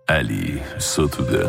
علی ستوده.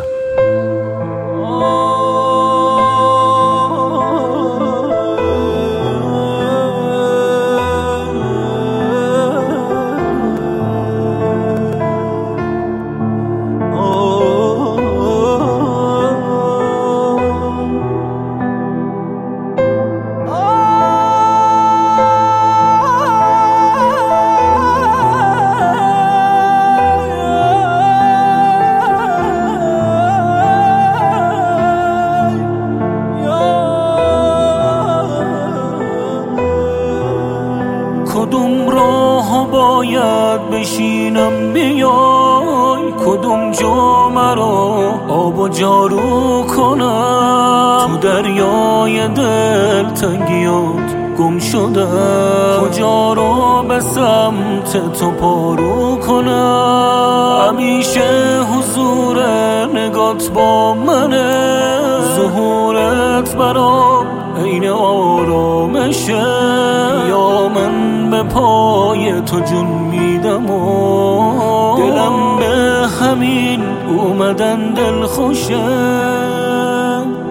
کدوم راه باید بشینم بیای، کدوم جا مرا آب و جارو کنم، تو دریای دلتنگیات گم شدم، کجا رو به سمت تو پارو کنم. همیشه حضور نگات با منه، ظهورت برام عین آرامشه، یا من به پای تو جون میدم و دلم به همین اومدن دل خوشه.